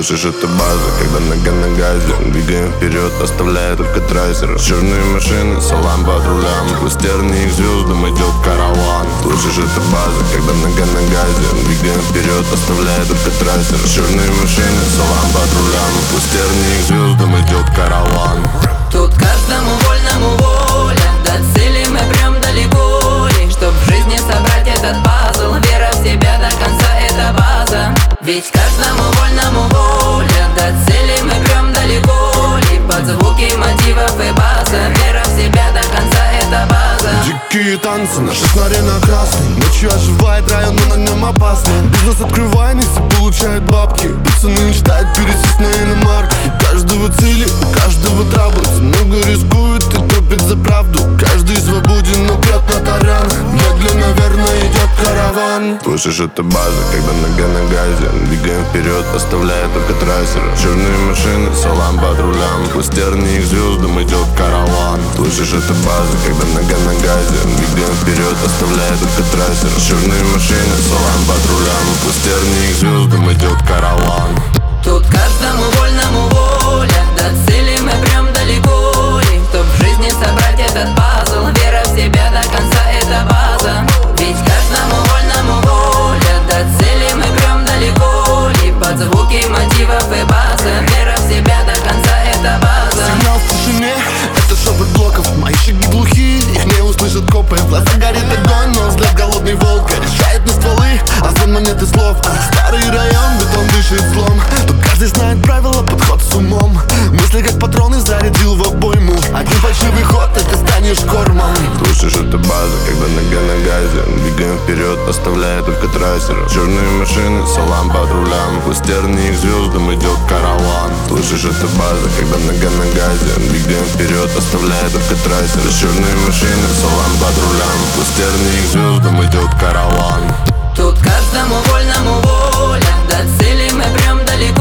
Слышишь, это база, когда нога на газе. Двигаем вперед, оставляя только трассер. Черные машины, салам под рулям. Сквозь тернии их звездам идет караван. Слышишь, это база, когда нога на газе. Двигаем вперед, оставляя только трассер. Черные машины, салам под рулям. Сквозь тернии их звездам идет караван. Тут каждому вольному воля, до цели мы прям далеко. И чтоб в жизни собрать этот пазл, вера в себя до конца — это база. Ведь каждому вольному воля, до цели мы прям далеко. И под звуки мотивов и баса, вера в себя до конца — это база. Дикие танцы, наши сценарий на красный. Ночью оживает район, но на нем опасно. Бизнес открывает, все получают бабки. Пацаны мечтают пересесть на иномарку. У каждого цели, у каждого трабла. Много рискует и топит за правду. Каждый свободен, но прет на таран. Медленно, верно идет караван. Слышишь, это база, когда нога на газе. Двигаем вперед, оставляя только трассер. Черные машины, салам под рулям. Сквозь тернии их звездам идет караван. Слышишь, это база, когда нога на газе. Двигаем вперед, оставляя только трассер. Черные машины, салам под рулям. Сквозь тернии их звездам идет караван. Тут каждому вольному воля, до цели мы прям далеко. И чтоб в жизни собрать этот пазл, вера в себя до конца — это база. Ведь каждому вольному воля, до цели мы прям далеко. И под звуки мотивов и баса, вера в себя до конца — это база. Сигнал в тишине, это шепот блоков. Мои шаги глухие, их не услышат копы. В глазах горит огонь, но взгляд голодный волк решает на стволы, а звон монеты слов. Старый район, бетон дышит злом. Тут каждый знает правила, подход с умом. Мысли как патроны зарядил в обойму. Один фальшивый ход, и ты станешь кормом. Слышишь, это база, когда нога на газе. Двигаем вперед, оставляя только трассер. Черные машины, салам под рулям. Сквозь тернии их звездам идет караван. Слышишь, это база, когда нога на газе. Двигаем вперед, оставляя только трассер. Черные машины, салам под рулям. Сквозь тернии их звездам идет караван. Тут каждому вольному воля, до цели мы прям далеко.